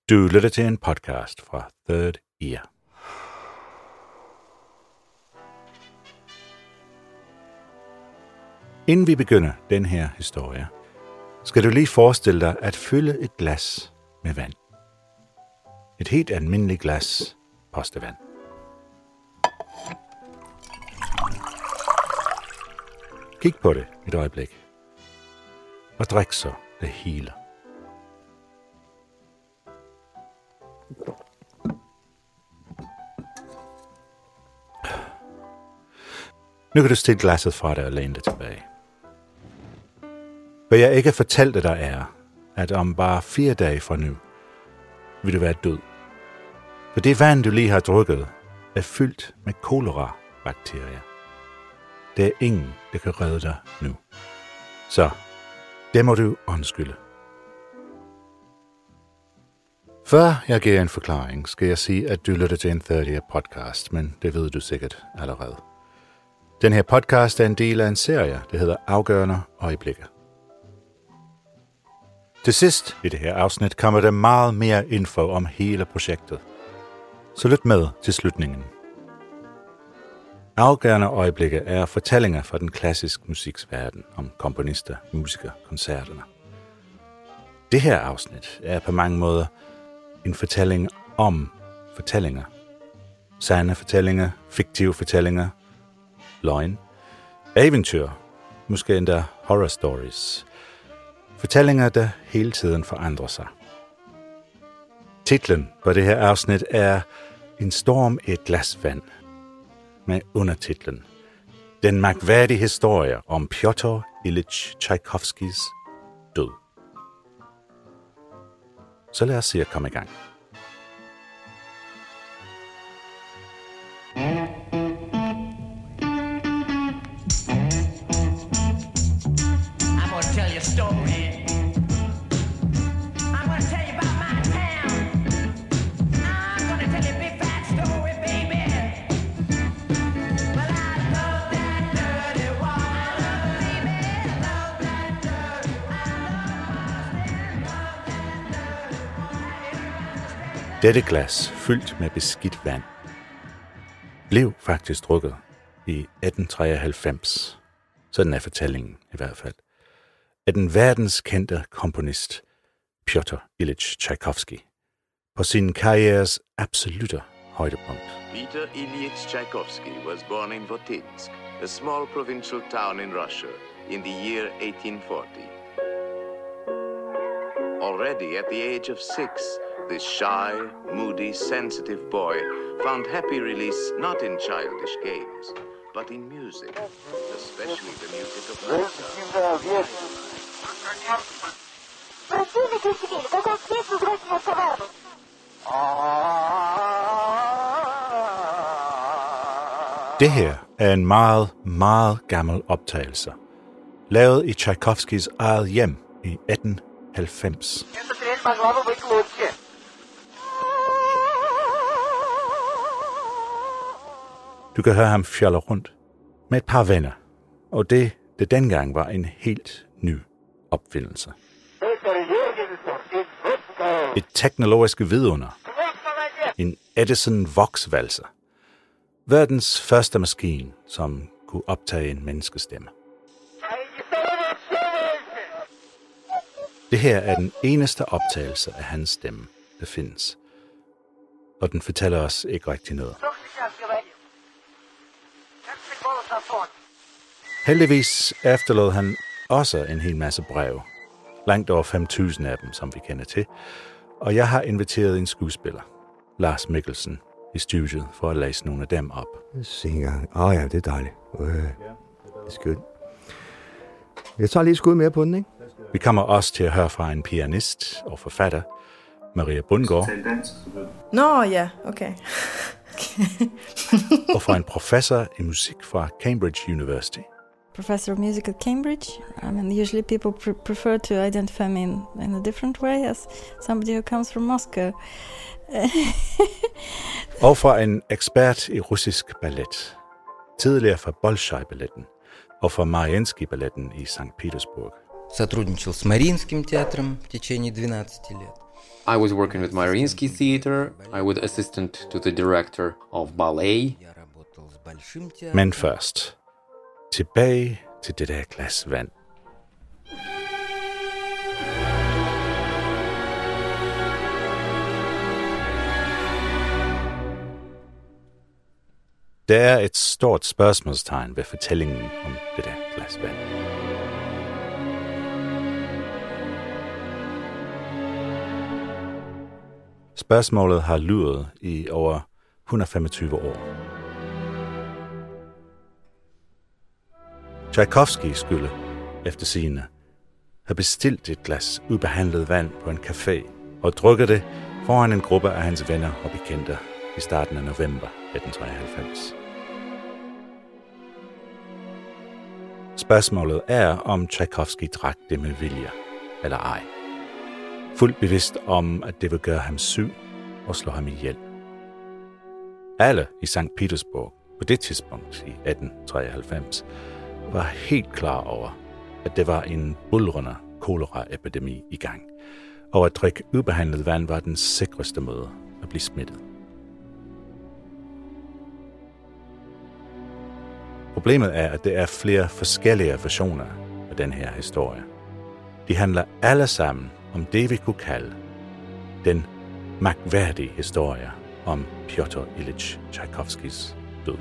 Du lytter til en podcast fra Third Ear. Inden vi begynder den her historie, skal du lige forestille dig at fylde et glas med vand. Et helt almindeligt glas postevand. Kig på det et øjeblik. Og drik så det hele. Nu kan du stille glasset fra dig og læne dig tilbage. Hvad jeg ikke fortalte dig er, at om bare 4 dage fra nu, vil du være død. For det vand, du lige har drukket, er fyldt med kolera-bakterier. Der er ingen, der kan redde dig nu. Så det må du undskylde. Før jeg giver en forklaring, skal jeg sige, at du lytter til en Third Ear podcast, men det ved du sikkert allerede. Den her podcast er en del af en serie, der hedder Afgørende Øjeblikke. Til sidst i det her afsnit kommer der meget mere info om hele projektet. Så lyt med til slutningen. Afgørende Øjeblikke er fortællinger fra den klassiske musiksverden om komponister, musikere, koncerterne. Det her afsnit er på mange måder en fortælling om fortællinger. Sande fortællinger, fiktive fortællinger, løgn, eventyr, måske endda horror stories. Fortællinger, der hele tiden forandrer sig. Titlen på det her afsnit er En storm i et glas vand, med undertitlen Den mærkværdige historie om Pjotr Ilyich Tchaikovskys død. Så lad os se at komme i gang. Dette glas, fyldt med beskidt vand, blev faktisk drukket i 1893, sådan er fortællingen i hvert fald, af den verdenskendte komponist Pjotr Ilyich Tchaikovsky på sin karrieres absolutte højdepunkt. Peter Ilyich Tchaikovsky was born in Votinsk, a small provincial town in Russia, in the year 1840. Already at the age of 6, this shy, moody, sensitive boy found happy release not in childish games, but in music, especially the music of Mozart. Det her er en meget, meget gammel optagelse, lavet i Tchaikovskys eget hjem i 1890. Du kan høre ham fjolle rundt med et par venner, og det dengang var en helt ny opfindelse. Et teknologisk vidunder. En Edison Vox-valser. Verdens første maskine, som kunne optage en menneskestemme. Det her er den eneste optagelse af hans stemme, der findes. Og den fortæller os ikke rigtig noget. Heldigvis efterlod han også en hel masse breve. Langt over 5.000 af dem, som vi kender til. Og jeg har inviteret en skuespiller, Lars Mikkelsen, i studiet for at læse nogle af dem op. Se en gang. Ja, det er dejligt. Det er skønt. Jeg tager lige et skud mere på den, ikke? Vi kommer også til at høre fra en pianist og forfatter, Maria Bundgaard. Nå, ja, okay. Og fra en professor i musik fra Cambridge University. Professor of music at Cambridge. I mean, usually people prefer to identify me in a different way as somebody who comes from Moscow. Og fra en ekspert i russisk ballet. Tidligere fra Bolshoi-balletten og fra Mariinsky-balletten i St. Petersburg. Сотрудничал с Мариинским театром в течение 12 лет. I was working with Mariinsky Theater. I was assistant to the director of ballet. Men først, tilbage til det der glas vand. Der er et stort spørgsmålstegn ved fortællingen om det der glas vand. Spørgsmålet har luret i over 125 år. Tchaikovsky skulle, efter sigende, have bestilt et glas ubehandlet vand på en café og drukket det foran en gruppe af hans venner og bekendte i starten af november 1893. Spørgsmålet er, om Tchaikovsky drak det med vilje eller ej. Fuldt bevidst om, at det vil gøre ham syg og slå ham ihjel. Alle i St. Petersburg på det tidspunkt i 1893 var helt klar over, at det var en buldrende koleraepidemi i gang, og at drikke ubehandlet vand var den sikreste måde at blive smittet. Problemet er, at det er flere forskellige versioner af den her historie. De handler alle sammen om det, vi kunne kalde den mærkværdige historie om Pyotr Ilyich Tchaikovskys død.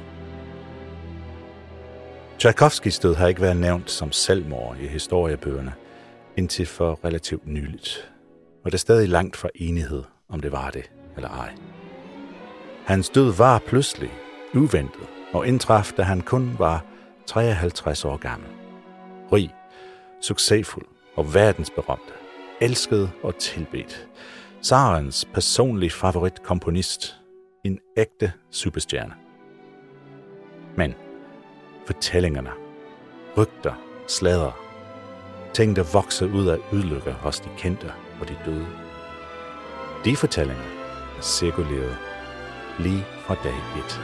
Tchaikovskys død har ikke været nævnt som selvmord i historiebøgerne indtil for relativt nyligt, og det er stadig langt fra enighed, om det var det eller ej. Hans død var pludselig, uventet, og indtraf, da han kun var 53 år gammel. Rig, succesfuld og verdensberømt, elsket og tilbedt. Tsarens personlige favoritkomponist, en ægte superstjerne. Men fortællingerne, rygter, sladder, ting, der vokser ud af ulykker hos de kendte og de døde. De fortællinger er cirkuleret lige fra dag 1.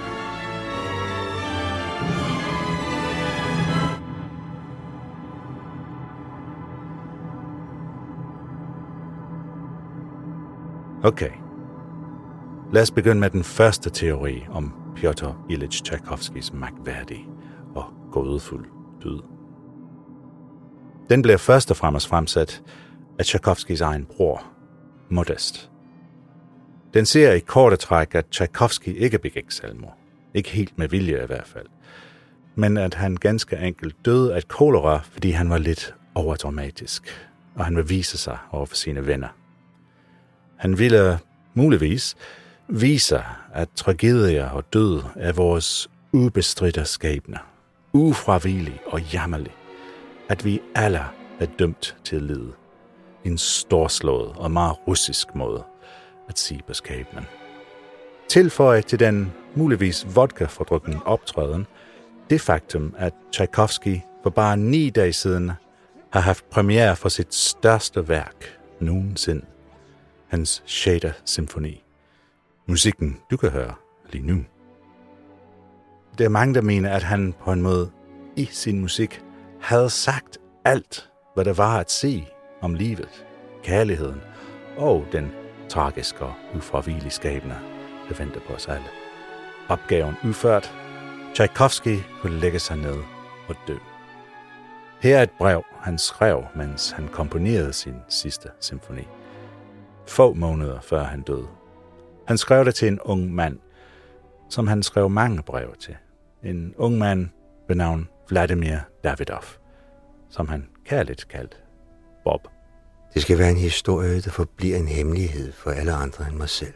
Okay. Lad os begynde med den første teori om Pyotr Ilyich Tchaikovskys mærkværdige og gådefuld død. Den bliver først og fremmest fremsat af Tchaikovskys egen bror, Modest. Den siger i korte træk, at Tchaikovsky ikke begik selvmord. Ikke helt med vilje i hvert fald. Men at han ganske enkelt døde af kolera, fordi han var lidt overdramatisk, og han vil vise sig over for sine venner. Han ville muligvis vise, at tragedier og død er vores ubestridte skæbne, ufravigelig og jammerlig, at vi alle er dømt til at lide. En storslået og meget russisk måde at sige på skæbnen. Tilføj til den muligvis vodka-fordrukne optræden det faktum, at Tchaikovsky for bare 9 dage siden har haft premiere for sit største værk nogensinde. Hans 6. symfoni. Musikken, du kan høre lige nu. Der er mange, der mener, at han på en måde i sin musik havde sagt alt, hvad der var at sige om livet, kærligheden og den tragiske og ufravigelige skæbne, der venter på os alle. Opgaven udført. Tchaikovsky kunne lægge sig ned og dø. Her er et brev, han skrev, mens han komponerede sin sidste symfoni. Få måneder før han døde. Han skrev det til en ung mand, som han skrev mange breve til. En ung mand ved navn Vladimir Davidov, som han kærligt kaldte Bob. Det skal være en historie, der forbliver en hemmelighed for alle andre end mig selv.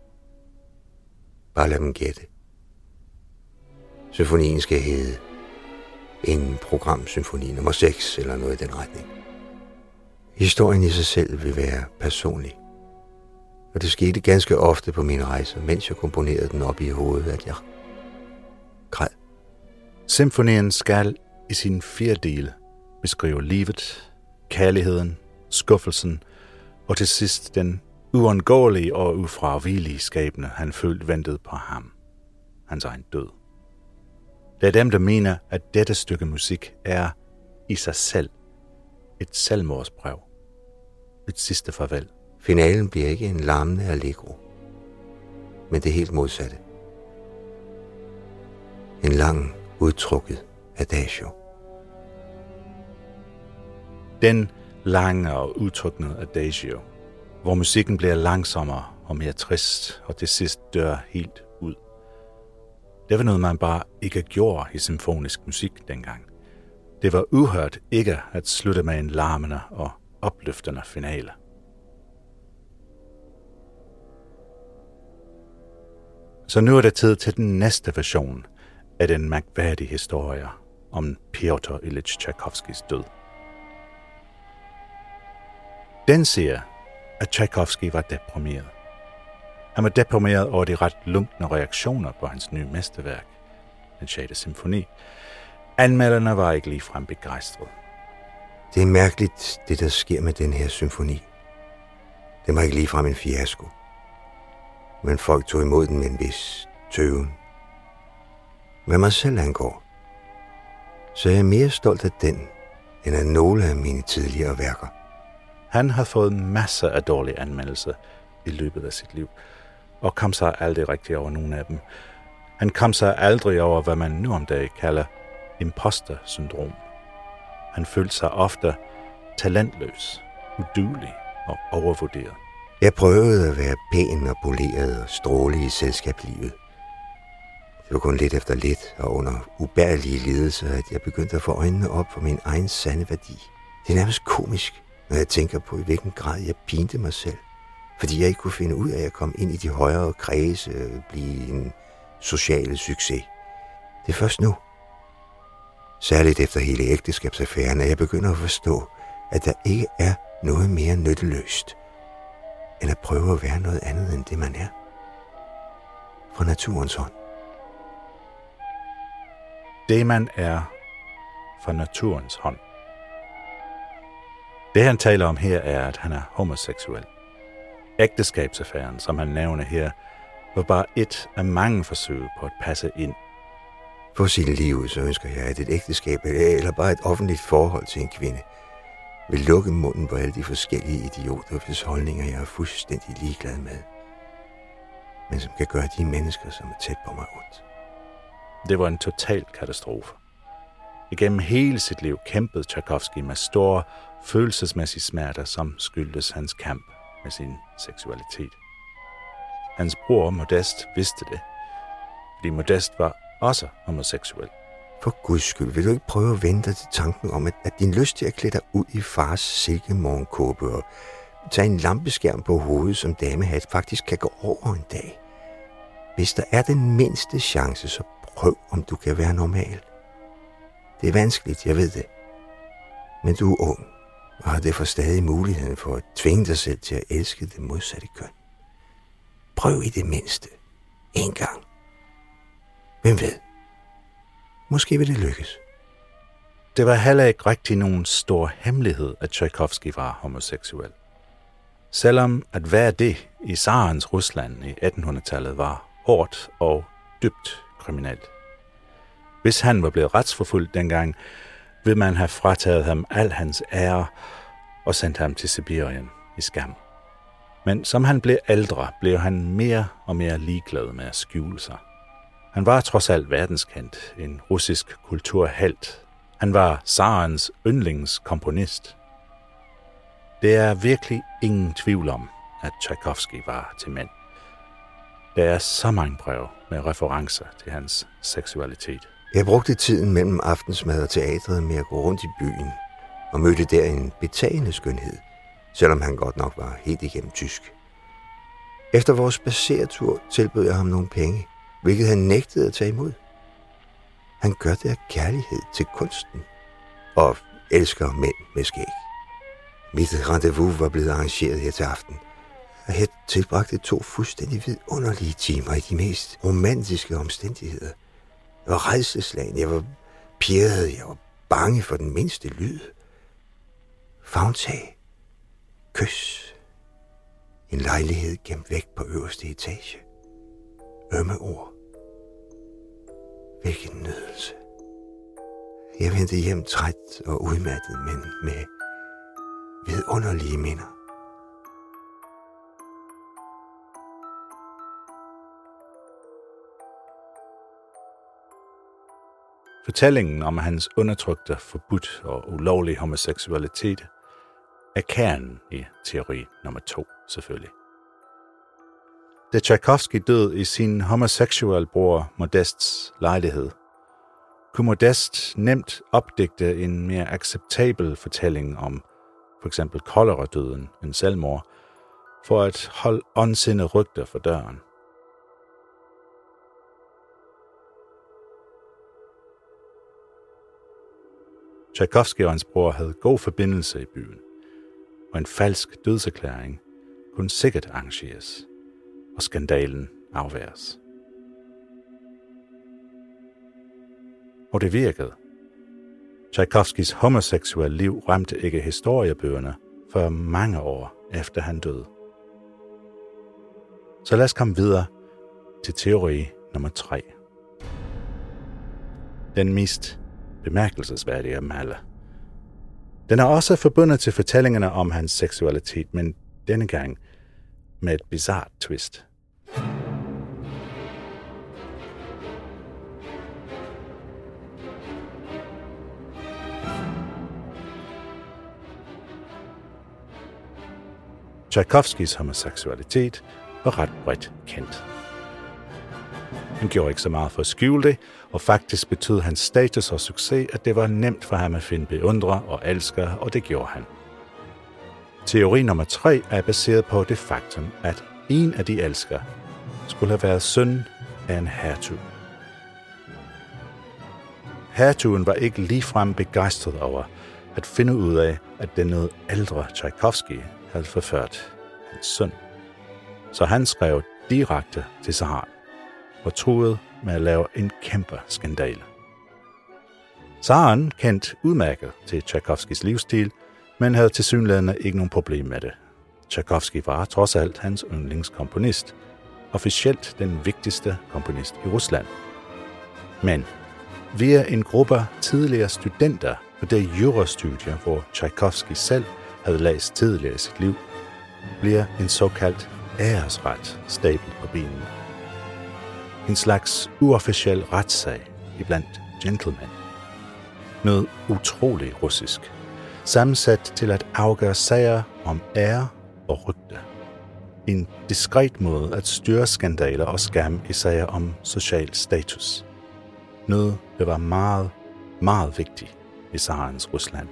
Bare lad dem gætte. Symfonien skal hedde en programsymfoni nummer 6 eller noget i den retning. Historien i sig selv vil være personlig. Og det skete ganske ofte på mine rejser, mens jeg komponerede den op i hovedet, at jeg græd. Symfonien skal i sine 4 dele beskrive livet, kærligheden, skuffelsen og til sidst den uundgåelige og ufravigelige skæbne, han følte ventede på ham. Hans egen død. Der er dem, der mener, at dette stykke musik er i sig selv et selvmordsbrev. Et sidste farvel Finalen bliver ikke en larmende allegro, men det helt modsatte. En lang, udtrukket adagio. Den lange og udtrukne adagio, hvor musikken bliver langsommere og mere trist, og til sidst dør helt ud. Det var noget, man bare ikke gjorde i symfonisk musik dengang. Det var uhørt ikke at slutte med en larmende og opløftende finale. Så nu er det tid til den næste version af den mærkværdige historie om Piotr Ilyich Tchaikovskys død. Den siger, at Tchaikovsky var deprimeret. Han var deprimeret over de ret lunkne reaktioner på hans nye mesterværk, den 6. symfoni. Anmelderne var ikke ligefrem begejstrede. Det er mærkeligt, det der sker med den her symfoni. Den var ikke ligefrem en fiasko. Men folk tog imod den med en vis tøven. Hvad mig selv angår, så er jeg mere stolt af den, end af nogle af mine tidligere værker. Han har fået masser af dårlige anmeldelser i løbet af sit liv, og kom sig aldrig rigtig over nogle af dem. Han kom sig aldrig over, hvad man nu om dagen kalder imposter-syndrom. Han følte sig ofte talentløs, uduelig og overvurderet. Jeg prøvede at være pæn og poleret og stråle i selskabslivet. Det var kun lidt efter lidt og under ubærlige lidelser, at jeg begyndte at få øjnene op for min egen sande værdi. Det er nærmest komisk, når jeg tænker på, i hvilken grad jeg pinte mig selv. Fordi jeg ikke kunne finde ud af at komme ind i de højere kredse, blive en social succes. Det er først nu, særligt efter hele ægteskabsaffæren, at jeg begynder at forstå, at der ikke er noget mere nytteløst, end at prøve at være noget andet end det, man er. Fra naturens hånd. Det, man er fra naturens hånd. Det, han taler om her, er, at han er homoseksuel. Ægteskabsaffæren, som han nævner her, var bare et af mange forsøg på at passe ind. For sit liv, så ønsker jeg, at et ægteskab eller bare et offentligt forhold til en kvinde vil lukke munden på alle de forskellige idioter, hvis holdninger jeg er fuldstændig ligeglad med, men som kan gøre de mennesker, som er tæt på mig, ondt. Det var en total katastrofe. Igennem hele sit liv kæmpede Tchaikovsky med store følelsesmæssige smerter, som skyldtes hans kamp med sin seksualitet. Hans bror Modest vidste det, fordi Modest var også homoseksuel. For Guds skyld, vil du ikke prøve at vente dig til tanken om, at din lyst til at klæde dig ud i fars silkemorgenkåbe og tage en lampeskærm på hovedet som damehat faktisk kan gå over en dag? Hvis der er den mindste chance, så prøv, om du kan være normal. Det er vanskeligt, jeg ved det. Men du er ung, og har derfor stadig muligheden for at tvinge dig selv til at elske det modsatte køn. Prøv i det mindste. En gang. Hvem ved? Måske vil det lykkes. Det var heller ikke rigtig nogen stor hemmelighed, at Tchaikovsky var homoseksuel. Selvom at være det i tsarens Rusland i 1800-tallet var hårdt og dybt kriminelt. Hvis han var blevet retsforfulgt dengang, ville man have frataget ham al hans ære og sendt ham til Sibirien i skam. Men som han blev ældre, blev han mere og mere ligeglad med at skjule sig. Han var trods alt verdenskendt, en russisk kulturhelt. Han var tsarens yndlingskomponist. Det er virkelig ingen tvivl om, at Tchaikovsky var til mænd. Der er så mange breve med referencer til hans seksualitet. Jeg brugte tiden mellem aftensmad og teatret med at gå rundt i byen og mødte der en betagende skønhed, selvom han godt nok var helt igennem tysk. Efter vores spaceretur tilbød jeg ham nogle penge, hvilket han nægtede at tage imod. Han gør det af kærlighed til kunsten og elsker mænd med skæg. Mit rendezvous var blevet arrangeret her til aften, og jeg tilbragte 2 fuldstændig vidunderlige timer i de mest romantiske omstændigheder. Jeg var rædselsslagen, jeg var pirret, jeg var bange for den mindste lyd. Favntag, kys, en lejlighed gemt væk på øverste etage. Ømme ord. Hvilken nydelse. Jeg vendte hjem træt og udmattet, men med vidunderlige minder. Fortællingen om hans undertrykte, forbudt og ulovlige homoseksualitet er kernen i teori nummer 2, selvfølgelig. Da Tchaikovsky døde i sin homoseksuelle bror Modests lejlighed, kunne Modest nemt opdigte en mere acceptabel fortælling om for eksempel koleradøden end selvmord, for at holde ondsindede rygter for døren. Tchaikovsky og hans bror havde god forbindelse i byen, og en falsk dødserklæring kunne sikkert arrangeres, og skandalen afværges. Og det virkede. Tchaikovskys homoseksuelle liv ramte ikke historiebøgerne for mange år efter han døde. Så lad os komme videre til teori nummer 3. Den mest bemærkelsesværdige af dem alle. Den er også forbundet til fortællingerne om hans seksualitet, men denne gang med et bizarrt twist. Tchaikovskys homoseksualitet var ret bredt kendt. Han gjorde ikke så meget for at skjule det, og faktisk betød hans status og succes, at det var nemt for ham at finde beundrere og elskere, og det gjorde han. Teori nummer 3 er baseret på det faktum, at en af de elskere skulle have været søn af en hertug. Hertugen var ikke ligefrem begejstret over at finde ud af, at den noget ældre Tchaikovsky havde forført hans søn. Så han skrev direkte til zaren og truede med at lave en kæmpe skandale. Zaren kendte udmærket til Tchaikovskys livsstil, men havde tilsyneladende ikke nogen problem med det. Tchaikovsky var trods alt hans yndlingskomponist, officielt den vigtigste komponist i Rusland. Men via en gruppe tidligere studenter på det jurastudie, hvor Tchaikovsky selv havde læst tidligere i sit liv, bliver en såkaldt æresret stablet på benene. En slags uofficiel retssag iblandt gentlemen. Noget utroligt russisk, sammensat til at afgøre sager om ære og rygte. En diskret måde at styre skandaler og skam i sager om social status. Noget, der var meget, meget vigtigt i zarens Rusland.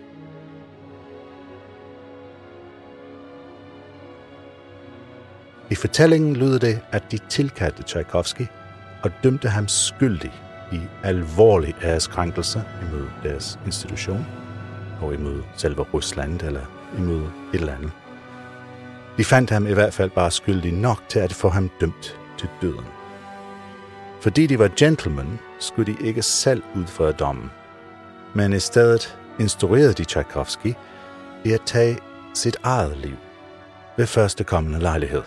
I fortællingen lyder det, at de tilkaldte Tchaikovsky og dømte ham skyldig i alvorlig æreskrænkelse imod deres institution, og imod selve Rusland eller imod et eller andet. De fandt ham i hvert fald bare skyldig nok til at få ham dømt til døden. Fordi de var gentlemen, skulle de ikke selv udføre dommen, men i stedet instruerede de Tchaikovsky i at tage sit eget liv ved førstekommende lejlighed.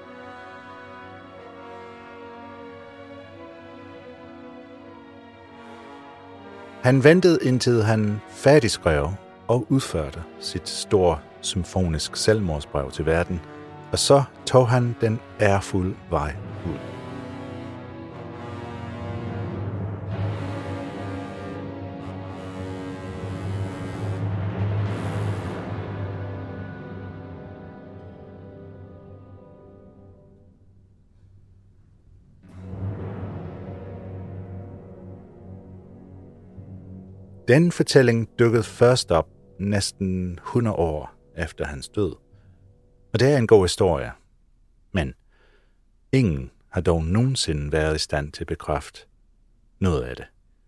Han ventede indtil han færdigskrev og udførte sit store symfonisk selvmordsbrev til verden, og så tog han den ærefulde vej ud. Den fortælling dukkede først op næsten 100 år efter hans død. Og det er en god historie. Men ingen har dog nogensinde været i stand til at bekræfte noget af det.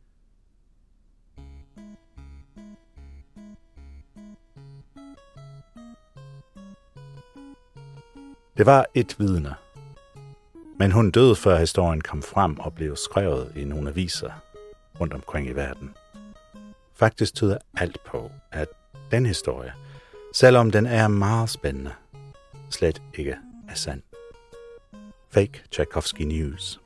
Det var et vidne, men hun døde før historien kom frem og blev skrevet i nogle aviser rundt omkring i verden. Faktisk tyder alt på, at den historie, selvom den er meget spændende, slet ikke er sand. Fake Tchaikovsky News.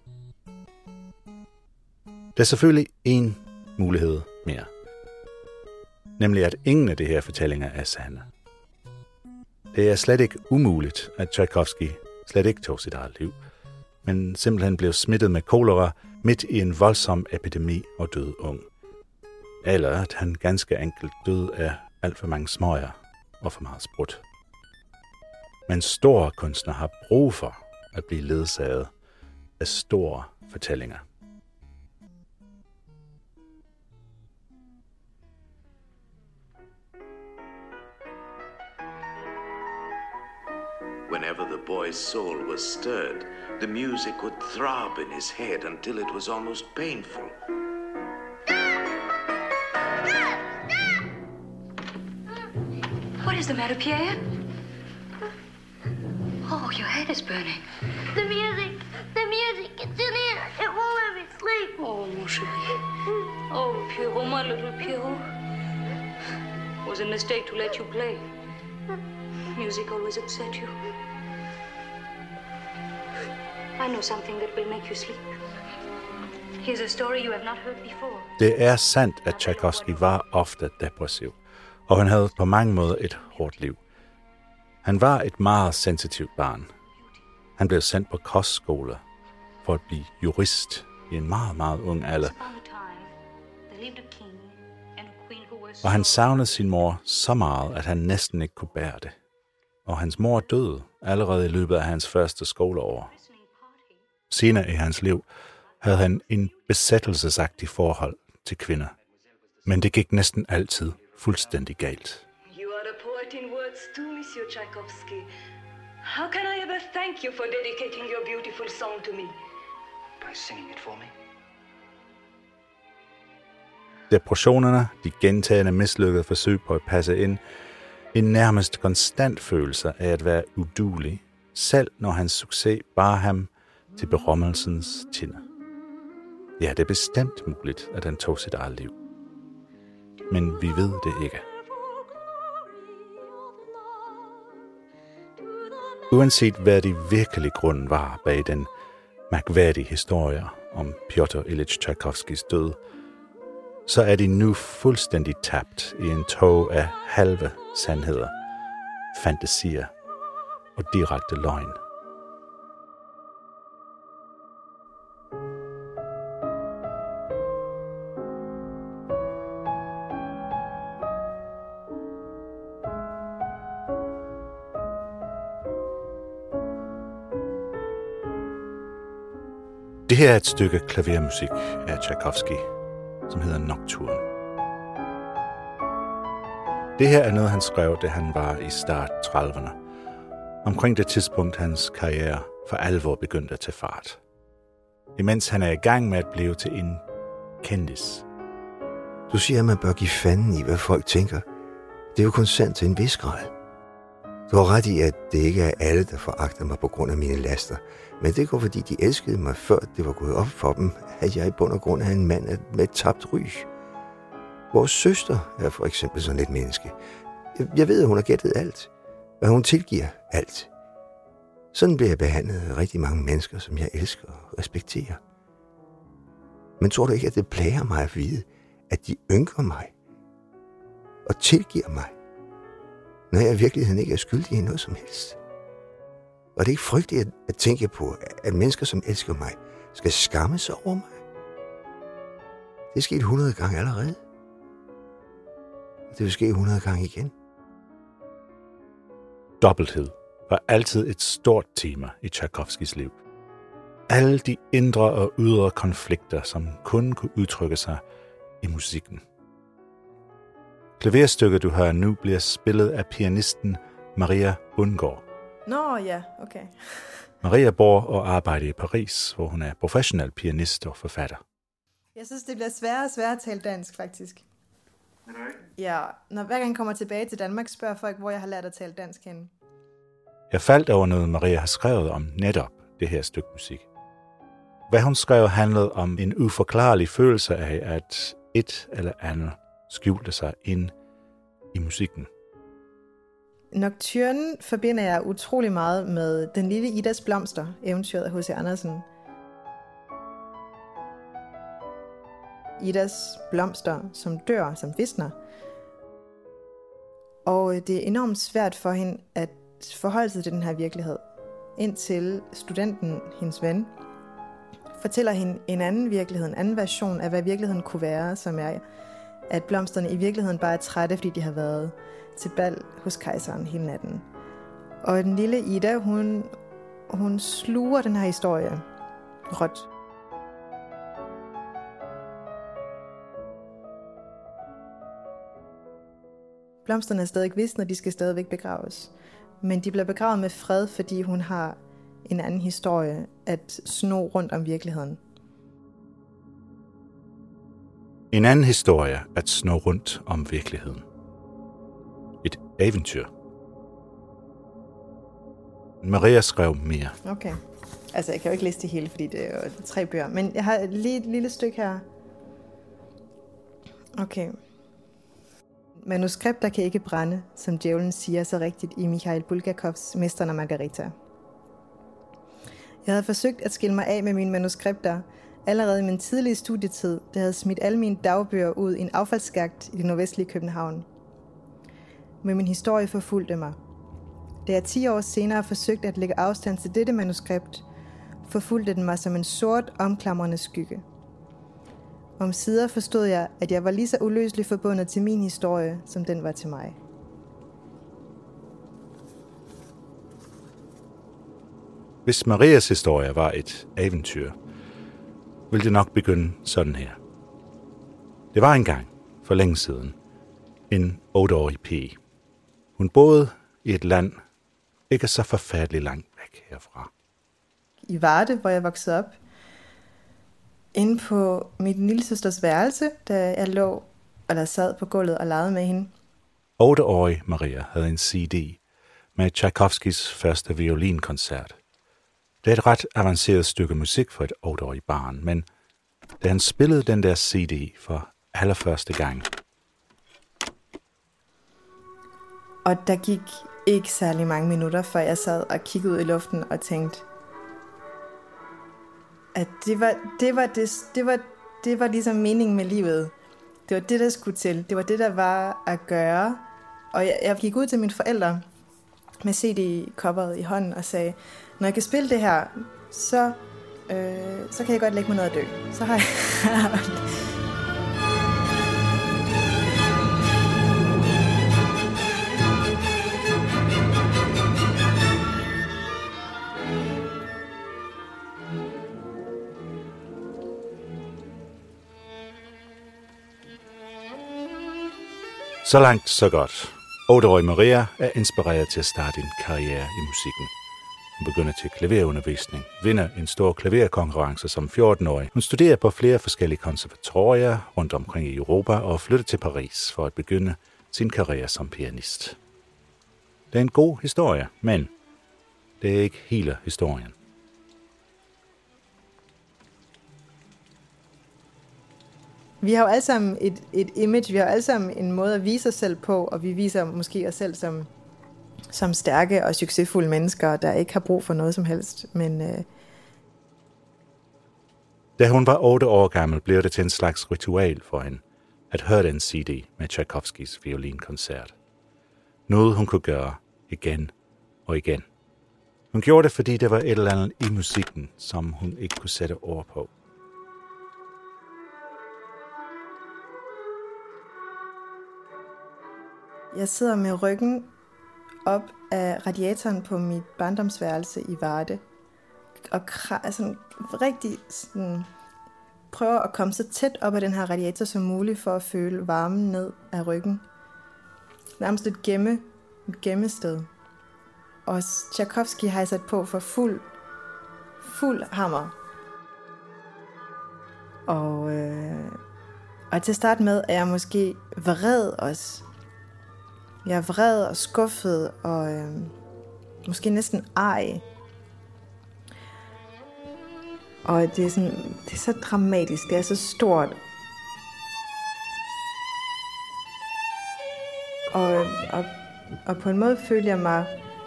Der er selvfølgelig en mulighed mere. Nemlig at ingen af de her fortællinger er sande. Det er slet ikke umuligt, at Tchaikovsky slet ikke tog sit eget liv, men simpelthen blev smittet med kolera midt i en voldsom epidemi og døde ung. Eller at han ganske enkelt døde af alt for mange smøger og for meget sprut. Men store kunstnere har brug for at blive ledsaget af store fortællinger. Whenever the boy's soul was stirred, the music would throb in his head until it was almost painful. What is the matter, Pierre? Oh, your head is burning. The music, it's in here. It won't let me sleep. Oh, mon chéri. Oh, Pierrot, my little Pierrot. It was a mistake to let you play. Music always upset you. I know something that will make you sleep. Here's a story you have not heard before. Det er sandt, at Tchaikovsky var ofte depressiv, og han havde på mange måder et hårdt liv. Han var et meget sensitivt barn. Han blev sendt på kostskole for at blive jurist i en meget, meget ung alder. Og han savnede sin mor så meget, at han næsten ikke kunne bære det. Og hans mor døde allerede i løbet af hans første skoleår. Senere i hans liv havde han en besættelsesagtig forhold til kvinder. Men det gik næsten altid fuldstændig galt. You are a poet in words too, Monsieur Tchaikovsky. How can I ever thank you for dedicating your beautiful song to me? By singing it for me. Depressionerne, de gentagne mislykkede forsøg på at passe ind, en nærmest konstant følelse af at være uduelig, selv når hans succes bar ham til berømmelsens tinde. Ja, det er bestemt muligt, at han tog sit eget liv. Men vi ved det ikke. Uanset hvad de virkelige grund var bag den mærkværdige historie om Piotr Ilyich Tchaikovskys død, så er de nu fuldstændig tabt i en tog af halve sandheder, fantasier og direkte løgn. Det her er et stykke klavermusik af Tchaikovsky, som hedder Nocturne. Det her er noget, han skrev, da han var i start 30'erne. Omkring det tidspunkt, hans karriere for alvor begyndte at tage fart. Imens han er i gang med at blive til en kendis. Du siger, at man bør give fanden i, hvad folk tænker. Det er jo kun sandt til en vis grad. Du har ret i, at det ikke er alle, der foragter mig på grund af mine laster. Men det går, fordi de elskede mig, før det var gået op for dem, at jeg i bund og grund er en mand med et tabt ry. Vores søster er for eksempel sådan et menneske. Jeg ved, at hun har gættet alt, og hun tilgiver alt. Sådan bliver jeg behandlet af rigtig mange mennesker, som jeg elsker og respekterer. Men tror du ikke, at det plager mig at vide, at de ynker mig og tilgiver mig, når jeg i virkeligheden ikke er skyldig i noget som helst? Og det er ikke frygteligt at tænke på, at mennesker, som elsker mig, skal skamme sig over mig. Det er sket 100 gange allerede. Det vil ske 100 gange igen. Dobbelthed var altid et stort tema i Tchaikovskys liv. Alle de indre og ydre konflikter, som kun kunne udtrykke sig i musikken. Klaverstykket, du hører nu, bliver spillet af pianisten Maria Bundgaard. Nå, ja, okay. Maria bor og arbejder i Paris, hvor hun er professionel pianist og forfatter. Jeg synes, det bliver sværere og sværere at tale dansk, faktisk. Ja, hver gang jeg kommer tilbage til Danmark, spørger folk, hvor jeg har lært at tale dansk henne. Jeg faldt over noget, Maria har skrevet om netop det her stykke musik. Hvad hun skrev handlede om en uforklarlig følelse af, at et eller andet skjulte sig ind i musikken. Nocturne forbinder jeg utrolig meget med Den lille Idas blomster, eventyret af H.C. Andersen. Idas blomster, som dør, som visner. Og det er enormt svært for hende at forholde sig til den her virkelighed, indtil studenten, hendes ven, fortæller hende en anden virkelighed, en anden version af, hvad virkeligheden kunne være, som er at blomsterne i virkeligheden bare er trætte, fordi de har været til bal hos kejseren hele natten. Og den lille Ida, hun sluger den her historie råt. Blomsterne er stadig visne, og de skal stadigvæk begraves. Men de bliver begravet med fred, fordi hun har en anden historie at sno rundt om virkeligheden. En anden historie at sno rundt om virkeligheden. Et eventyr. Maria skrev mere. Okay. Altså, jeg kan jo ikke læse det hele, fordi det er jo 3 bøger. Men jeg har lige et lille stykke her. Okay. Manuskripter kan ikke brænde, som djævlen siger så rigtigt i Mikhail Bulgakovs Mesteren og Margarita. Jeg havde forsøgt at skille mig af med mine manuskripter allerede i min tidlige studietid, der havde smidt alle mine dagbøger ud i en affaldsskagt i det nordvestlige København. Men min historie forfulgte mig. Da jeg 10 år senere forsøgte at lægge afstand til dette manuskript, forfulgte den mig som en sort, omklamrende skygge. Omsider forstod jeg, at jeg var lige så uløseligt forbundet til min historie, som den var til mig. Hvis Marias historie var et eventyr, ville det nok begynde sådan her. Det var engang, for længe siden, en 8-årig pige. Hun boede i et land, ikke så forfærdeligt langt væk herfra. I Varde, hvor jeg voksede op, inde på min lillesøsters værelse, da jeg sad på gulvet og legede med hende. 8-årig Maria havde en CD med Tchaikovskis første violinkoncert. Det er et ret avanceret stykke musik for et 8-årigt barn, men da han spillede den der CD for allerførste gang. Og der gik ikke særlig mange minutter, før jeg sad og kiggede ud i luften og tænkte, at det var ligesom meningen med livet. Det var det, der skulle til. Det var det, der var at gøre. Og jeg gik ud til mine forældre med CD-coveret i hånden og sagde, når jeg kan spille det her, så kan jeg godt lægge mig ned og dø. Så har jeg... Så langt, så godt. 8-årige Maria er inspireret til at starte en karriere i musikken. Hun begynder til klaverundervisning, vinder en stor klaverkonkurrence som 14-årig. Hun studerer på flere forskellige konservatorier rundt omkring i Europa og flytter til Paris for at begynde sin karriere som pianist. Det er en god historie, men det er ikke hele historien. Vi har jo alle sammen et image, vi har alle sammen en måde at vise os selv på, og vi viser måske os selv som stærke og succesfulde mennesker, der ikke har brug for noget som helst. Men Da hun var 8 år gammel, blev det til en slags ritual for hende at høre den CD med Tchaikovskis violinkoncert. Noget hun kunne gøre igen og igen. Hun gjorde det, fordi der var et eller andet i musikken, som hun ikke kunne sætte ord på. Jeg sidder med ryggen op af radiatoren på mit barndomsværelse i Varde, og prøver at komme så tæt op af den her radiator som muligt for at føle varmen ned af ryggen. Nærmest et gemmested. Og Tchaikovsky har jeg sat på for fuld hammer. Og til at starte med er jeg måske vred også. Jeg er vred og skuffet og måske næsten arg. Og det er så dramatisk, det er så stort. Og på en måde følte jeg mig,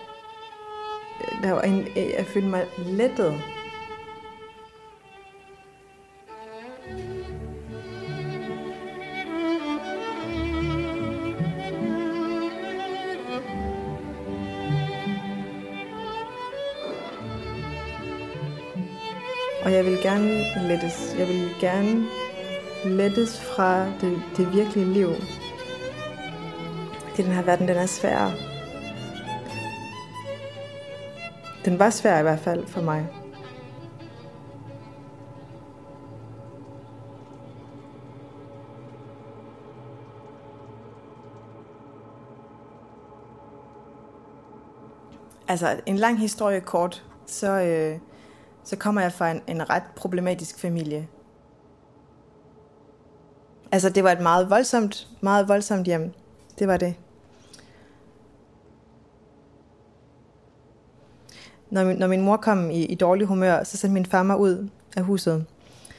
jeg følte mig lettet. Og jeg vil gerne lettes. Jeg vil gerne lettes fra det virkelige liv. I den her verden, den er svær. Den var svær i hvert fald for mig. Altså, en lang historie kort, så kommer jeg fra en ret problematisk familie. Altså, det var et meget voldsomt hjem. Det var det. Når min mor kom i dårlig humør, så sendte min far mig ud af huset.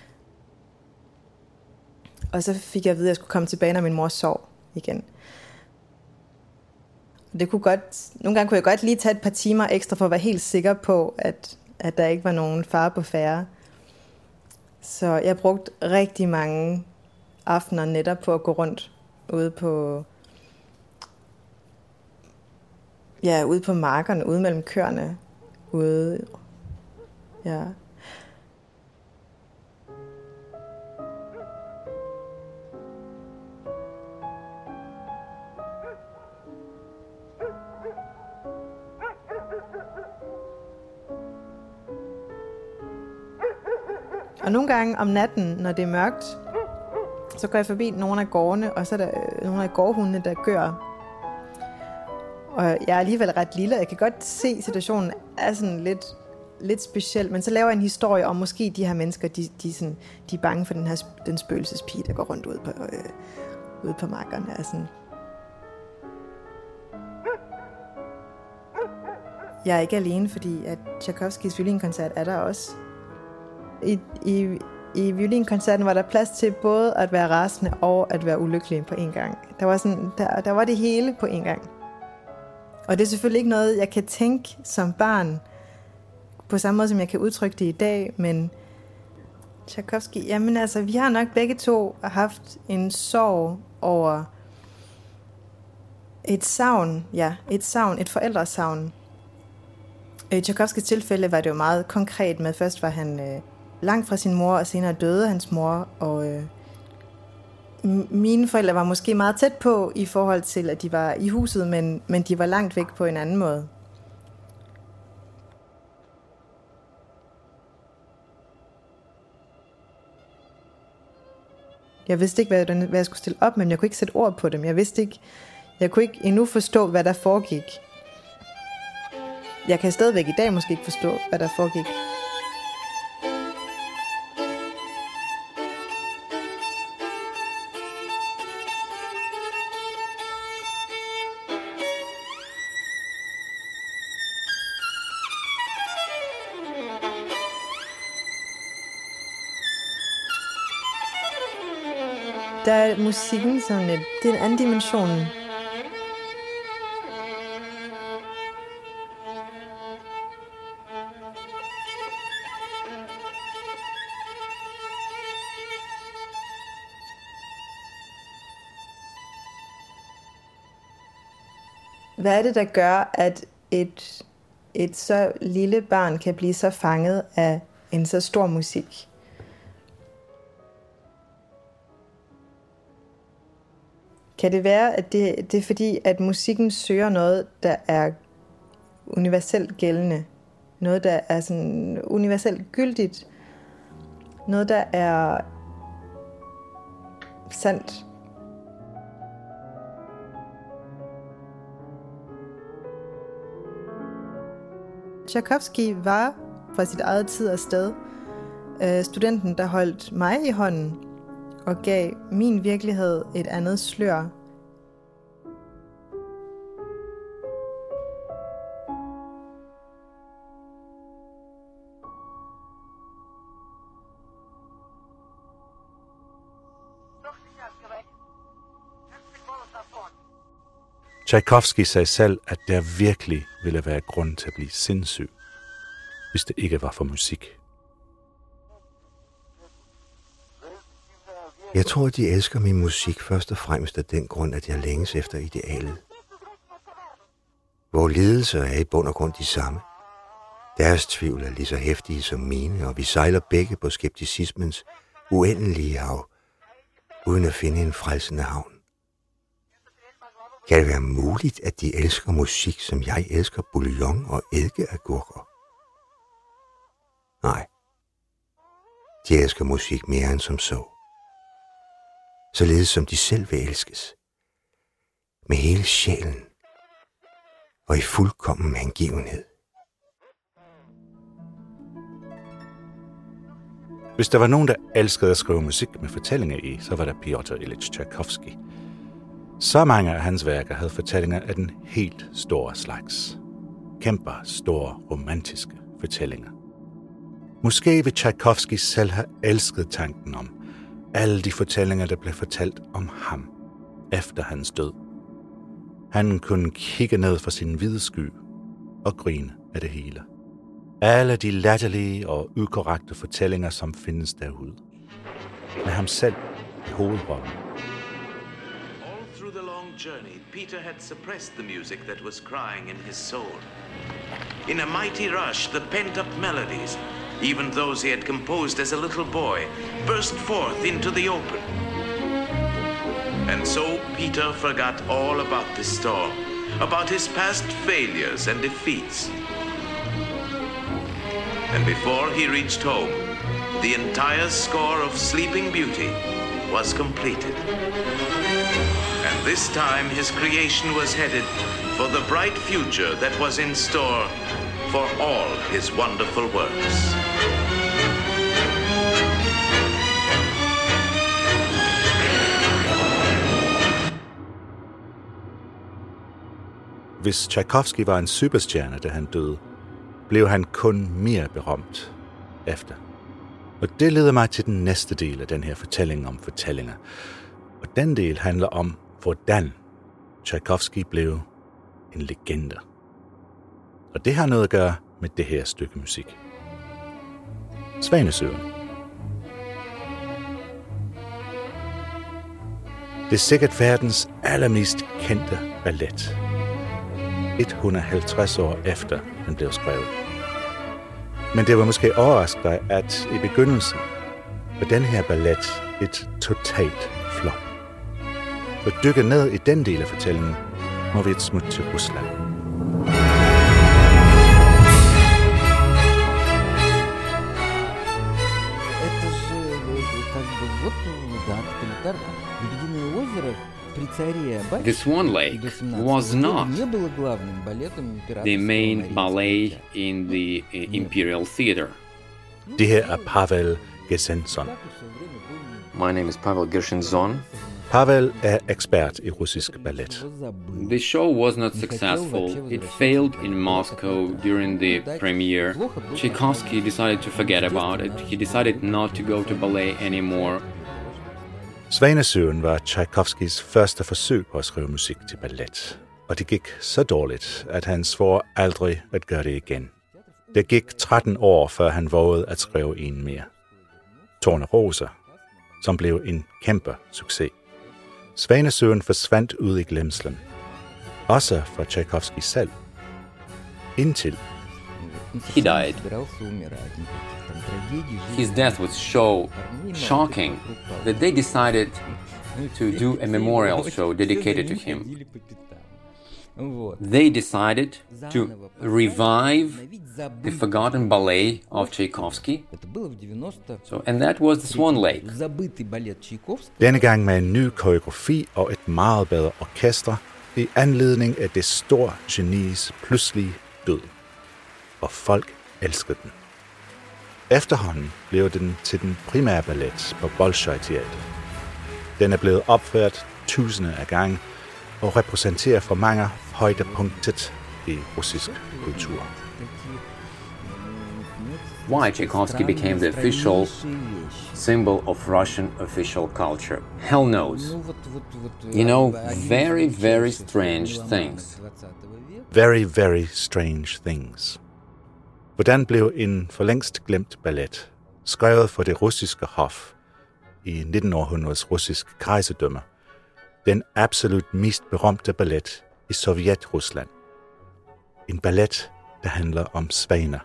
Og så fik jeg at vide, at jeg skulle komme tilbage, når min mor sov igen. Nogle gange kunne jeg godt lige tage et par timer ekstra for at være helt sikker på, at der ikke var nogen fare på færde. Så jeg brugte rigtig mange aftener netop på at gå rundt ude på markerne, ude mellem køerne. Ja. Og nogle gange om natten, når det er mørkt, så går jeg forbi nogle af gårdene, og så er der nogle af gårdhundene, der gør. Og jeg er alligevel ret lille, og jeg kan godt se, at situationen er sådan lidt speciel. Men så laver jeg en historie om, måske de her mennesker, de er bange for den spøgelsespige, der går rundt ude på markerne. Jeg er ikke alene, fordi at Tchaikovskys violinkoncert er der også. I violinkoncerten var der plads til både at være rasende og at være ulykkelig på en gang. Der var det hele på en gang. Og det er selvfølgelig ikke noget, jeg kan tænke som barn, på samme måde som jeg kan udtrykke det i dag, men Tchaikovsky, jamen altså, vi har nok begge to haft en sorg over et savn, et forældresavn. I Tchaikovskys tilfælde var det jo meget konkret med, først var han langt fra sin mor, og senere døde hans mor, og mine forældre var måske meget tæt på i forhold til, at de var i huset, men de var langt væk på en anden måde. Jeg vidste ikke, hvad jeg skulle stille op, men jeg kunne ikke sætte ord på dem. Jeg kunne ikke endnu forstå, hvad der foregik. Jeg kan stadigvæk i dag måske ikke forstå, hvad der foregik. Der er musikken sådan det er en anden dimension. Hvad er det, der gør, at et så lille barn kan blive så fanget af en så stor musik? Kan det være, at det er fordi, at musikken søger noget, der er universelt gældende? Noget, der er sådan universelt gyldigt? Noget, der er sandt? Tchaikovsky var fra sit eget tid og sted studenten, der holdt mig i hånden og gav min virkelighed et andet slør. Tchaikovsky sagde selv, at der virkelig ville være grund til at blive sindssyg, hvis det ikke var for musik. Jeg tror, de elsker min musik først og fremmest af den grund, at jeg længes efter idealet. Vores lidelser er i bund og grund de samme. Deres tvivl er lige så heftige som mine, og vi sejler begge på skepticismens uendelige hav uden at finde en frelsende havn. Kan det være muligt, at de elsker musik, som jeg elsker bouillon og eddikeagurker? Nej. De elsker musik mere end som så. Således som de selv vil elskes. Med hele sjælen. Og i fuldkommen hengivenhed. Hvis der var nogen, der elskede at skrive musik med fortællinger i, så var der Piotr Ilyich Tchaikovsky. Så mange af hans værker havde fortællinger af den helt store slags. Kæmper store romantiske fortællinger. Måske vil Tchaikovsky selv have elsket tanken om alle de fortællinger, der blev fortalt om ham efter hans død. Han kunne kigge ned fra sin hvide sky og grine af det hele. Alle de latterlige og ukorrekte fortællinger, som findes derude. Med ham selv i hovedrollen. All through the long journey, Peter had suppressed the music that was crying in his soul. In a mighty rush, the pent-up melodies, even those he had composed as a little boy, burst forth into the open. And so Peter forgot all about the storm, about his past failures and defeats. And before he reached home, the entire score of Sleeping Beauty was completed. And this time his creation was headed for the bright future that was in store for all his wonderful works. Hvis Tchaikovsky var en superstjerne, da han døde, blev han kun mere berømt efter. Og det leder mig til den næste del af den her fortælling om fortællinger. Og den del handler om, hvordan Tchaikovsky blev en legende. Og det har noget at gøre med det her stykke musik. Svanesøen. Det er sikkert verdens allermest kendte ballet. 150 år efter den blev skrevet. Men det var måske overraskende, at i begyndelsen var den her ballet et totalt flop. For at dykke ned i den del af fortællingen, må vi et smut til Rusland. The Swan Lake was not the main ballet in the Imperial Theater. Det her er Pavel Gershenzon. My name is Pavel Gershenzon. Pavel er ekspert i russisk ballet. The show was not successful. It failed in Moscow during the premiere. Tchaikovsky decided to forget about it. He decided not to go to ballet anymore. Svanesøen var Tchaikovskys første forsøg på at skrive musik til ballet, og det gik så dårligt, at han svor aldrig at gøre det igen. Det gik 13 år, før han vågede at skrive en mere. Tornerose, som blev en kæmpe succes. Svanesøen forsvandt ud i glemslen, også for Tchaikovsky selv, indtil he died. His death was so shocking that they decided to do a memorial show dedicated to him. They decided to revive the forgotten ballet of Tchaikovsky. And that was the Swan Lake. Denne gang med en ny koreografi og et meget bedre orkester i anledning af det store genis pludselige død. Og folk elskede den. Efterhånden blev den til den primære ballet på Bolshoi Teatret. Den er blevet opført tusinder af gange og repræsenterer for mange højdepunktet i russisk kultur. Why Tchaikovsky became the official symbol of Russian official culture? Hell knows. You know, very, very strange things. Very, very strange things. Hvordan blev en for længst glemt ballet, skrevet for det russiske hof i 1900-års russisk kejserdømme, den absolut mest berømte ballet i Sovjet-Rusland? En ballet, der handler om svaner.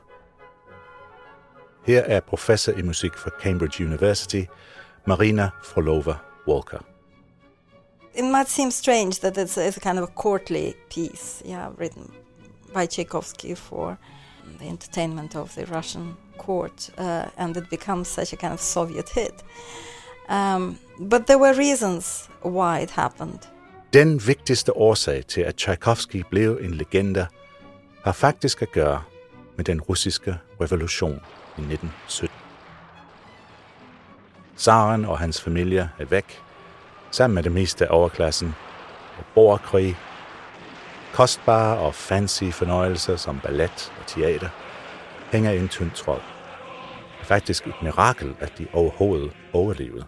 Her er professor i musik fra Cambridge University, Marina Frolova, Walker. It might seem strange that it's a kind of a courtly piece, written by Tchaikovsky for the entertainment of the Russian court, and it becomes such a kind of Soviet hit. But there were reasons why it happened. Den vigtigste årsag til, at Tchaikovsky blev en legende, har faktisk at gøre med den russiske revolution i 1917. Zaren og hans familie er væk, sammen med det meste af overklassen, og borgerkrig, kostbare og fancy fornøjelser som ballet og teater, hænger i en tynd tråd. Det er faktisk et mirakel, at de overhovedet overlevede.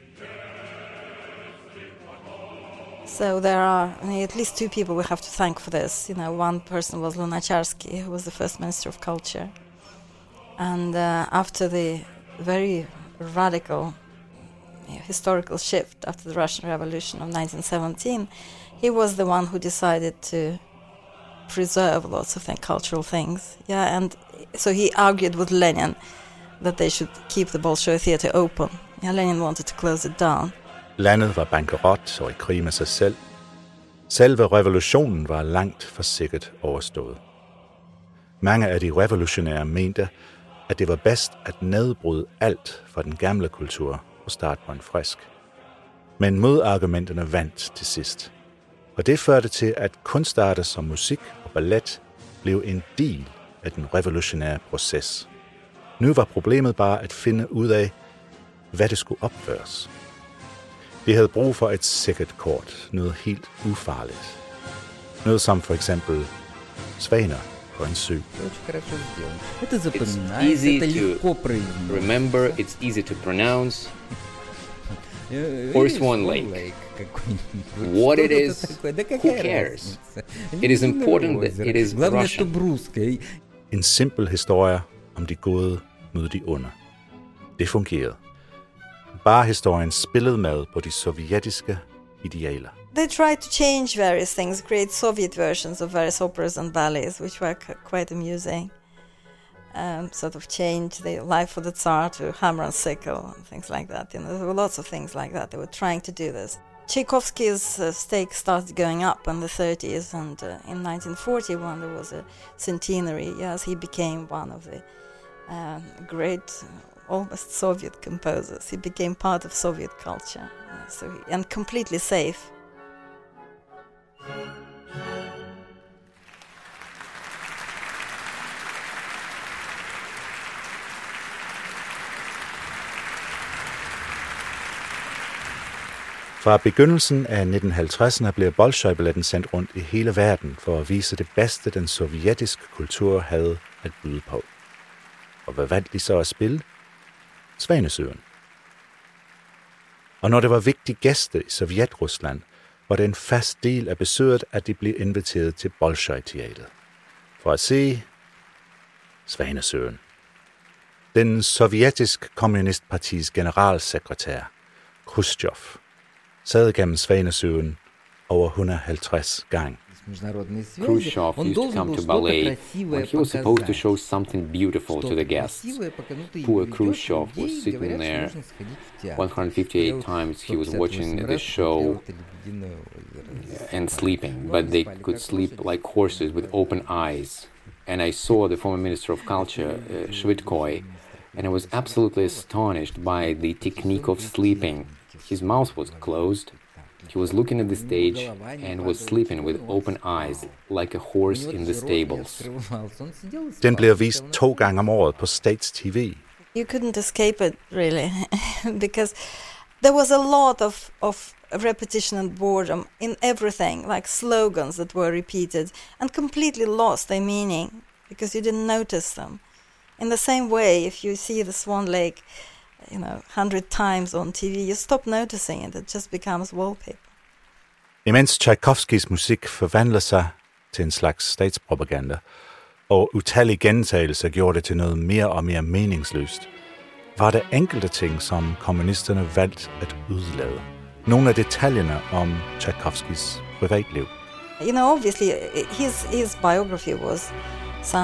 So there are at least two people we have to thank for this. One person was Lunacharsky, who was the first Minister of Culture. And after the very radical historical shift after the Russian Revolution of 1917, he was the one who decided to preserve lots of cultural things. And so he argued with Lenin that they should keep the Bolshoi Theatre open. Lenin wanted to close it down. Landet var bankerot og i krig med sig selv. Selve revolutionen var langt for sikkert overstået. Mange af de revolutionære mente, at det var bedst at nedbryde alt fra den gamle kultur og starte på en frisk. Men modargumenterne vandt til sidst. Og det førte til, at kunstarter som musik og ballet blev en del af den revolutionære proces. Nu var problemet bare at finde ud af, hvad det skulle opføres. De havde brug for et sikkert kort, noget helt ufarligt. Noget som for eksempel svaner på en sø. It's easy to remember, it's easy to pronounce. Or Swan Lake. What it is, who cares? It is important that it is Russian. En simpel historie om de gode mod de onde. Det fungerede. Bare historien spillede med på de sovjetiske idealer. They tried to change various things, create Soviet versions of various operas and ballets, which were quite amusing. Sort of change the Life of the Tsar to Hammer and Sickle and things like that. There were lots of things like that. They were trying to do this. Tchaikovsky's stake started going up in the 30s, and in 1940, when there was a centenary, he became one of the great, almost Soviet composers. He became part of Soviet culture, and completely safe. Fra begyndelsen af 1950'erne blev Bolshoi-balletten sendt rundt i hele verden for at vise det bedste, den sovjetiske kultur havde at byde på. Og hvad valgte de så at spille? Svanesøen. Og når det var vigtige gæster i Sovjet-Rusland, var det en fast del af besøget, at de blev inviteret til Bolshoi-teatret for at se Svanesøen. Den sovjetiske kommunistpartis generalsekretær, Khrushchev, sad gennem Svanesøen over 150 gange. Khrushchev used to come to ballet when he was supposed to show something beautiful to the guests. Poor Khrushchev was sitting there 158 times. He was watching the show and sleeping, but they could sleep like horses with open eyes. And I saw the former Minister of Culture, Shvydkoy, and I was absolutely astonished by the technique of sleeping. His mouth was closed. He was looking at the stage and was sleeping with open eyes, like a horse in the stables. Den bliver vist 2 gange om året på States TV. You couldn't escape it, really, because there was a lot of repetition and boredom in everything, like slogans that were repeated and completely lost their meaning because you didn't notice them. In the same way, if you see the Swan Lake 100 times on TV, you stop noticing it. It just becomes wallpaper. Imens Tchaikovskys musik forvandler sig til en slags statspropaganda, og utallige gentagelser gjorde det til noget mere og mere meningsløst, var der enkelte ting, som kommunisterne valgte at udelade. Nogle af detaljerne om Tchaikovskys privatliv. Obviously, his biography was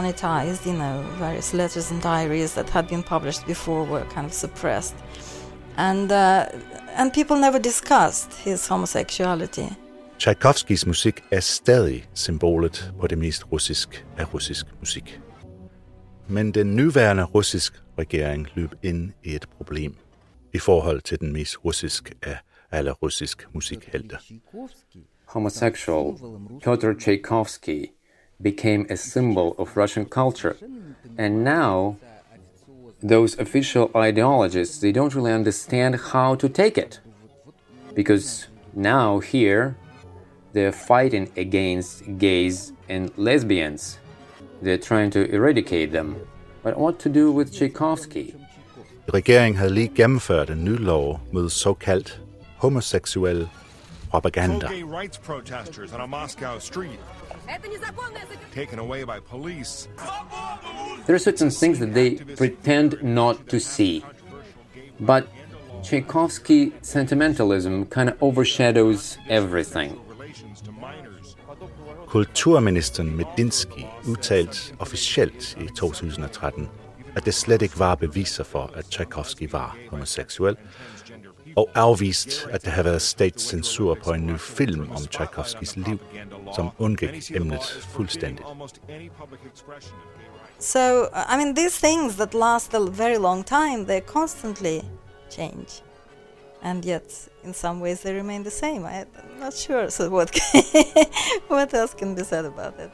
sanitized, various letters and diaries that had been published before were kind of suppressed. And people never discussed his homosexuality. Tchaikovskys musik er stadig symbolet på det mest russisk af russisk musik. Men den nuværende russiske regering løb ind i et problem i forhold til den mest russisk af alle russisk musikhelte. Homosexual Pyotr Tchaikovsky became a symbol of Russian culture, and now those official ideologists, they don't really understand how to take it, because now here they're fighting against gays and lesbians. They're trying to eradicate them. But what to do with Tchaikovsky? Regeringen havde lige gennemført en ny lov mod såkaldt homoseksuel propaganda. Gay rights protesters on a Moscow street taken away by police. There are certain things that they pretend not to see. But Tchaikovsky sentimentalism kind of overshadows everything. Kulturministeren Medinsky udtalte officielt i 2013, at det slet ikke var beviser for, at Tchaikovsky var homoseksuel, og afvist, at der havde været statscensur på en ny film om Tchaikovskys liv, som undgik emnet fuldstændigt. So, I mean, these things that last a very long time, they constantly change. And yet, in some ways, they remain the same. I'm not sure so what else can be said about it.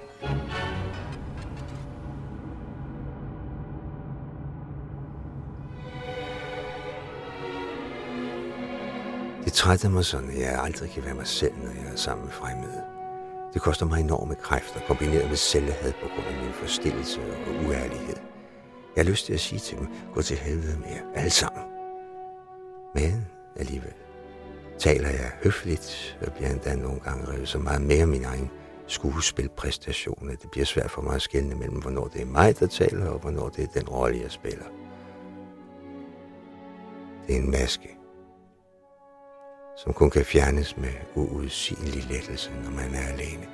Det trætter mig sådan, at jeg aldrig kan være mig selv, når jeg er sammen med fremmede. Det koster mig enorme kræfter, kombineret med selvhad på grund af min forstillelse og uærlighed. Jeg har lyst til at sige til dem, gå til helvede med jer, alle sammen. Men alligevel taler jeg høfligt, og bliver endda nogle gange revet så meget mere min egen skuespilpræstation, at det bliver svært for mig at skelne mellem, hvornår det er mig, der taler, og hvornår det er den rolle, jeg spiller. Det er en maske, som kun kan fjernes med uudsigelig lettelse, når man er alene.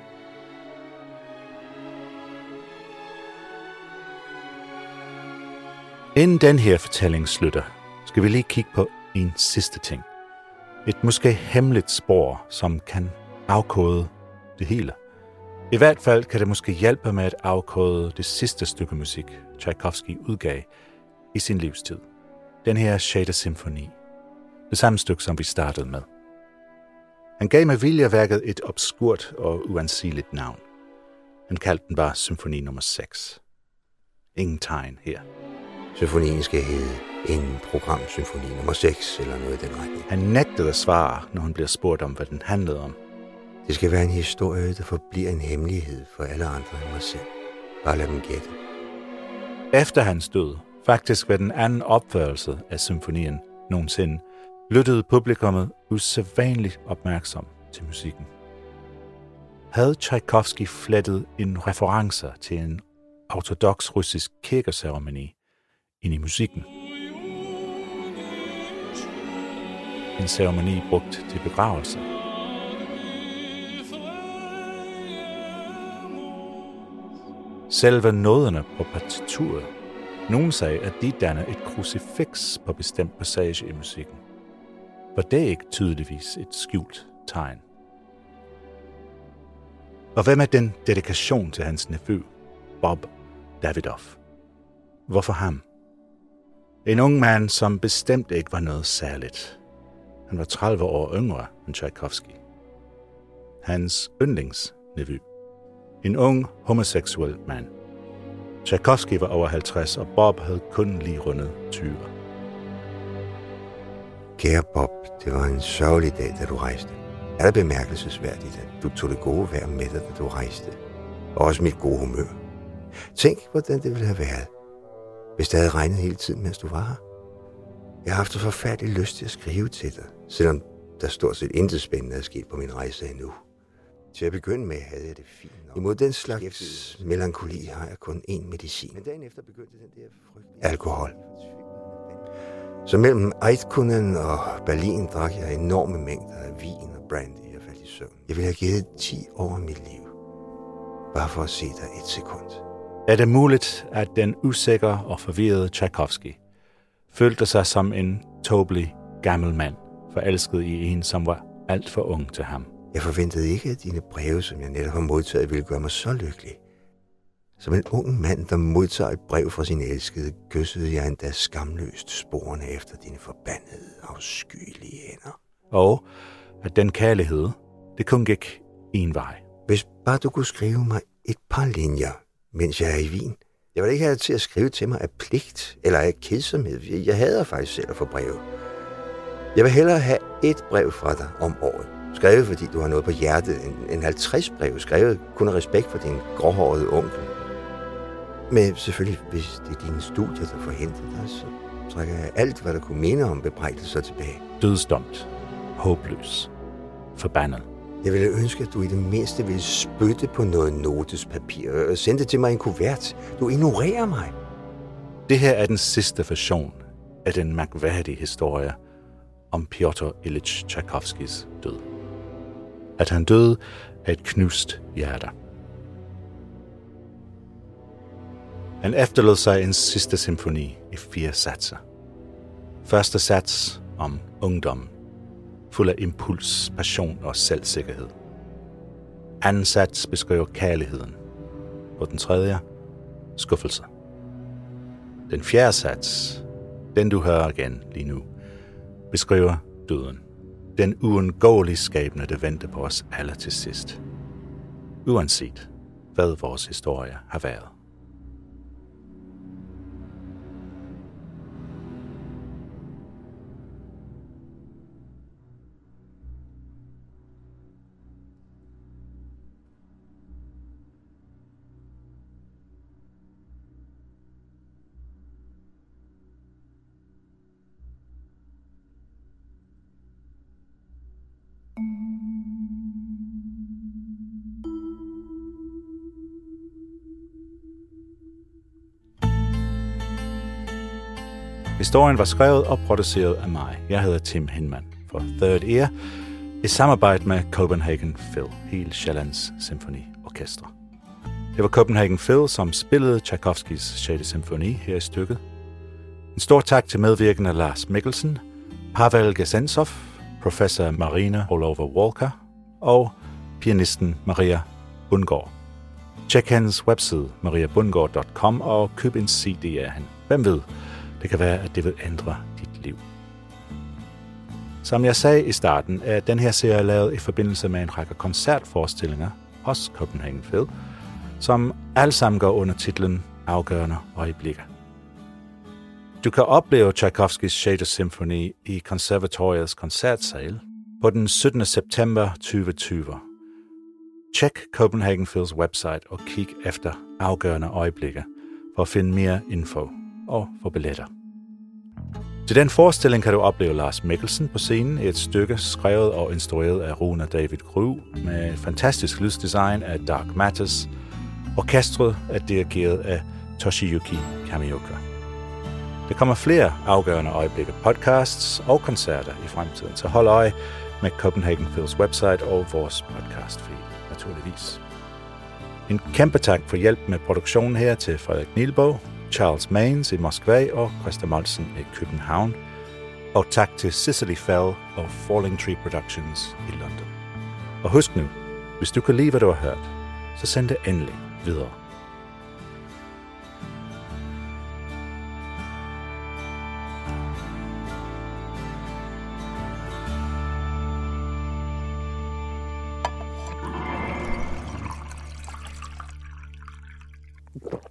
Inden den her fortælling slutter, skal vi lige kigge på en sidste ting. Et måske hemmeligt spor, som kan afkode det hele. I hvert fald kan det måske hjælpe med at afkode det sidste stykke musik, Tchaikovsky udgav i sin livstid. Den her 6. symfoni. Det samme stykke, som vi startede med. Han gav med vilje et obskurt og uansigeligt navn. Han kaldte den bare symfoni nummer 6. Ingen tegn her. Symfonien skal hedde en programsymfoni nummer 6 eller noget i den retning. Han nægtede at svare, når han bliver spurgt om, hvad den handlede om. Det skal være en historie, der forbliver en hemmelighed for alle andre end mig selv. Bare lad dem gætte. Efter hans død, faktisk ved den anden opførelse af symfonien nogensinde, lyttede publikummet usædvanligt opmærksom til musikken. Havde Tchaikovsky flettet en referencer til en ortodoks russisk kirkeceremoni ind i musikken? En ceremoni brugt til begravelse. Selve noderne på partituret. Nogen sagde, at de danner et krucifiks på bestemt passage i musikken. Var det ikke tydeligvis et skjult tegn? Og hvad med den dedikation til hans nephew, Bob Davidov? Hvorfor ham? En ung mand, som bestemt ikke var noget særligt. Han var 30 år yngre end Tchaikovsky. Hans yndlingsnevø. En ung homoseksuel mand. Tchaikovsky var over 50, og Bob havde kun lige rundet 20. Kære Bob, det var en sørgelig dag, da du rejste. Er det bemærkelsesværdigt, at du tog det gode vejr med dig, da du rejste? Og også mit gode humør. Tænk, hvordan det ville have været, hvis det havde regnet hele tiden, mens du var her. Jeg har haft en forfærdelig lyst til at skrive til dig, selvom der stort set intet spændende er sket på min rejse endnu. Til at begynde med havde jeg det fint. Imod den slags melankoli har jeg kun én medicin. Men dagen efter begyndte den der frygtelige alkohol. Så mellem Eidkunen og Berlin drak jeg enorme mængder af vin og brandy og faldt i søvn. Jeg ville have givet 10 år af mit liv, bare for at se dig et sekund. Er det muligt, at den usikre og forvirrede Tchaikovsky følte sig som en tåbelig gammel mand, forelsket i en, som var alt for ung til ham. Jeg forventede ikke, at dine breve, som jeg netop har modtaget, ville gøre mig så lykkelig. Som en ung mand, der modtager et brev fra sin elskede, kyssede jeg endda skamløst sporene efter dine forbandede, afskyelige hænder. Og at den kærlighed, det kun gik en vej. Hvis bare du kunne skrive mig et par linjer, mens jeg er i Wien. Jeg vil ikke have til at skrive til mig af pligt eller af kedsomhed. Jeg hader faktisk selv at få breve. Jeg vil hellere have et brev fra dig om året. Skrevet, fordi du har noget på hjertet, en 50 brev, skrevet kun af respekt for din gråhårede onkel. Men selvfølgelig, hvis det er dine studier, der får hentet dig, så trækker jeg alt, hvad der kunne minde om bebrejdelser tilbage. Dødsdomt. Håbløs. Forbandet. Jeg ville ønske, at du i det mindste ville spytte på noget notespapir og sende det til mig i en kuvert. Du ignorerer mig. Det her er den sidste version af den mærkværdige historie om Piotr Ilyich Tchaikovskys død. At han døde af et knust hjerte. Han efterlod sig en sidste symfoni i 4 satser. Første sats om ungdom, fuld af impuls, passion og selvsikkerhed. Anden sats beskriver kærligheden, og den tredje, skuffelse. Den fjerde sats, den du hører igen lige nu, beskriver døden. Den uundgåelige skæbne, der venter på os alle til sidst. Uanset hvad vores historie har været. Historien var skrevet og produceret af mig. Jeg hedder Tim Hinman for Third Ear i samarbejde med Copenhagen Phil, hele Sjællands Symfoniorkestre. Det var Copenhagen Phil, som spillede Tchaikovskys 6. symfoni her i stykket. En stor tak til medvirkende Lars Mikkelsen, Pavel Gesensov, professor Marina Olova-Walker og pianisten Maria Bundgaard. Tjek hans webside mariabundgaard.com og køb en CD af hende. Hvem ved? Det kan være, at det vil ændre dit liv. Som jeg sagde i starten, er den her serie lavet i forbindelse med en række koncertforestillinger hos Copenhagen Phil, som alle sammen går under titlen Afgørende øjeblikke. Du kan opleve Tchaikovskys 6. symfoni i konservatoriets koncertsal på den 17. september 2020. Tjek Copenhagen Phils website og kig efter Afgørende øjeblikke for at finde mere info og få billetter. Til den forestilling kan du opleve Lars Mikkelsen på scenen i et stykke skrevet og instrueret af Rune David Gru med fantastisk lysdesign af Dark Matters. Orkestret er dirigeret af Toshiyuki Kamioka. Der kommer flere Afgørende øjeblikke podcasts og koncerter i fremtiden, så hold øje med Copenhagen Phils website og vores podcast feed, naturligvis. En kæmpe tak for hjælp med produktionen her til Frederik Nielbo, Charles Maines i Moskva og Christa Molsen i København. Og tak til Cicely Fell og Falling Tree Productions i London. Og husk nu, hvis du kan lide, hvad du har hørt, så send det endelig videre. Thank you.